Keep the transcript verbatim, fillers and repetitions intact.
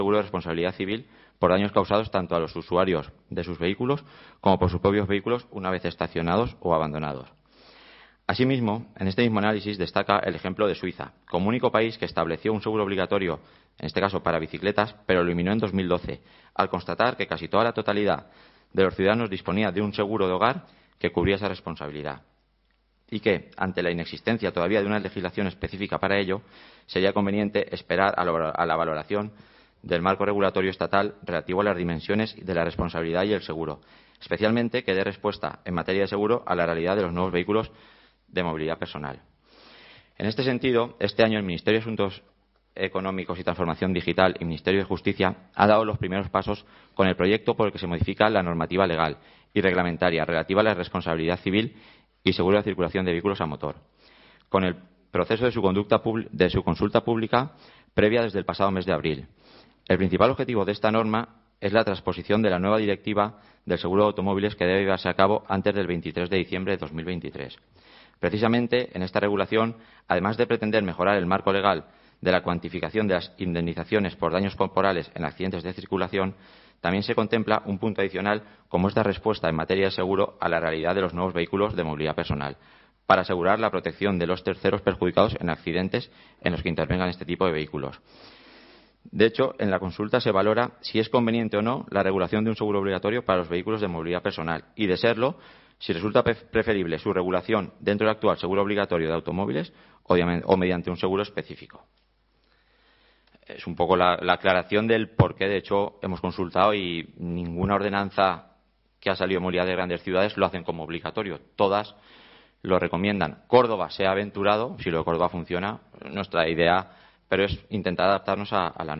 seguro de responsabilidad civil por daños causados tanto a los usuarios de sus vehículos como por sus propios vehículos una vez estacionados o abandonados. Asimismo, en este mismo análisis destaca el ejemplo de Suiza, como único país que estableció un seguro obligatorio, en este caso para bicicletas, pero lo eliminó en dos mil doce, al constatar que casi toda la totalidad de los ciudadanos disponía de un seguro de hogar que cubría esa responsabilidad. Y que, ante la inexistencia todavía de una legislación específica para ello, sería conveniente esperar a la valoración del marco regulatorio estatal relativo a las dimensiones de la responsabilidad y el seguro, especialmente que dé respuesta en materia de seguro a la realidad de los nuevos vehículos de movilidad personal. En este sentido, este año el Ministerio de Asuntos Económicos y Transformación Digital y Ministerio de Justicia ha dado los primeros pasos con el proyecto por el que se modifica la normativa legal y reglamentaria relativa a la responsabilidad civil y seguro de circulación de vehículos a motor, con el proceso de su, conducta de su consulta pública previa desde el pasado mes de abril. El principal objetivo de esta norma es la transposición de la nueva directiva del seguro de automóviles que debe llevarse a cabo antes del veintitrés de diciembre de dos mil veintitrés. Precisamente, en esta regulación, además de pretender mejorar el marco legal de la cuantificación de las indemnizaciones por daños corporales en accidentes de circulación, también se contempla un punto adicional como esta respuesta en materia de seguro a la realidad de los nuevos vehículos de movilidad personal, para asegurar la protección de los terceros perjudicados en accidentes en los que intervengan este tipo de vehículos. De hecho, en la consulta se valora si es conveniente o no la regulación de un seguro obligatorio para los vehículos de movilidad personal y, de serlo, si resulta preferible su regulación dentro del actual seguro obligatorio de automóviles o mediante un seguro específico. Es un poco la, la aclaración del por qué, de hecho, hemos consultado y ninguna ordenanza que ha salido en movilidad de grandes ciudades lo hacen como obligatorio. Todas lo recomiendan. Córdoba se ha aventurado, si lo de Córdoba funciona, nuestra idea, pero es intentar adaptarnos a, a la